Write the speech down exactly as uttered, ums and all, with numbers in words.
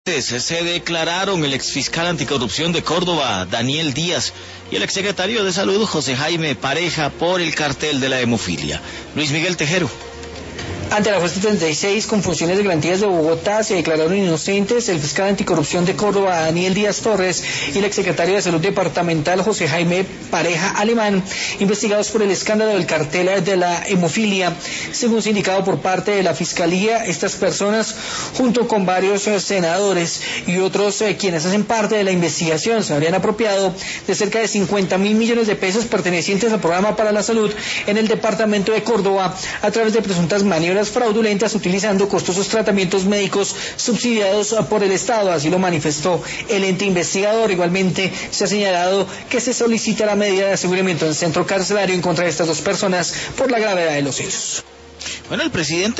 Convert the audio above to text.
Se declararon el exfiscal anticorrupción de Córdoba, Daniel Díaz, y el exsecretario de Salud, José Jaime Pareja, por el cartel de la hemofilia. Luis Miguel Tejero. Ante la juez treinta y seis con funciones de garantías de Bogotá se declararon inocentes el fiscal anticorrupción de Córdoba, Daniel Díaz Torres, y el exsecretario de Salud departamental, José Jaime Pareja Alemán, investigados por el escándalo del cartel de la hemofilia. Según se ha indicado por parte de la Fiscalía, estas personas, junto con varios eh, senadores y otros eh, quienes hacen parte de la investigación, se habrían apropiado de cerca de cincuenta mil millones de pesos pertenecientes al Programa para la Salud en el departamento de Córdoba a través de presuntas maniobras fraudulentas utilizando costosos tratamientos médicos subsidiados por el Estado. Así lo manifestó el ente investigador. Igualmente se ha señalado que se solicita la medida de aseguramiento en el centro carcelario en contra de estas dos personas por la gravedad de los hechos. Bueno, el presidente